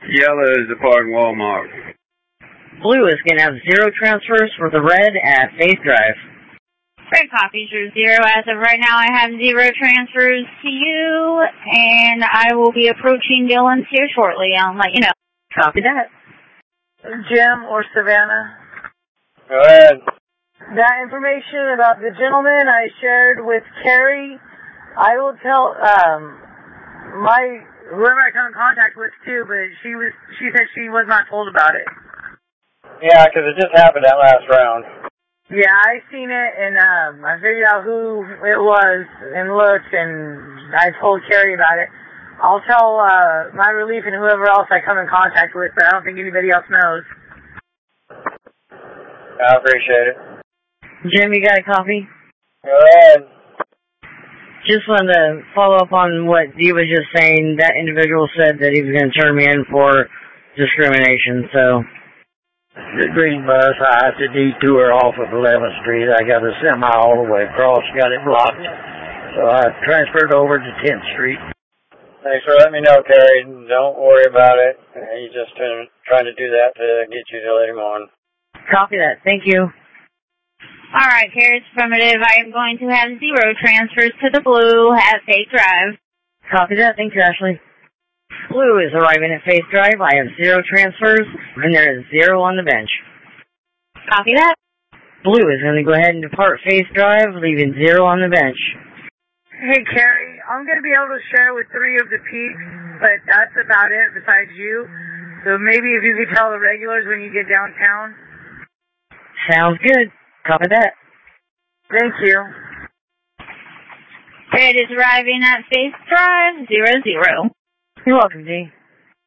Yellow is the parking Walmart. Blue is going to have 0 transfers for the red at Faith Drive. Red copies are 0. As of right now, I have 0 transfers to you, and I will be approaching Dylan's here shortly. I'll let you know. Copy that. Jim or Savannah? Go ahead. That information about the gentleman I shared with Carrie, I will tell whoever I come in contact with too, but she said she was not told about it. Yeah, 'cause it just happened that last round. Yeah, I seen it, and I figured out who it was and looked, and I told Carrie about it. I'll tell my relief and whoever else I come in contact with, but I don't think anybody else knows. I appreciate it. Jim, you got a copy? Go ahead. Just wanted to follow up on what Dee was just saying. That individual said that he was going to turn me in for discrimination, so... The green bus, I have to detour off of 11th Street. I got a semi all the way across, got it blocked. So I transferred over to 10th Street. Thanks for letting me know, Carrie. Don't worry about it. He's just trying to do that to get you to let him on. Copy that. Thank you. All right, Carrie's affirmative. I am going to have 0 transfers to the blue at Faith Drive. Copy that. Thank you, Ashley. Blue is arriving at Faith Drive. I have 0 transfers, and there is 0 on the bench. Copy that. Blue is going to go ahead and depart Faith Drive, leaving 0 on the bench. Hey, Carrie, I'm going to be able to share with 3 of the peeps, but that's about it besides you. So maybe if you could tell the regulars when you get downtown. Sounds good. Copy that. Thank you. Red is arriving at Faith Drive, 00. You're welcome, Dee.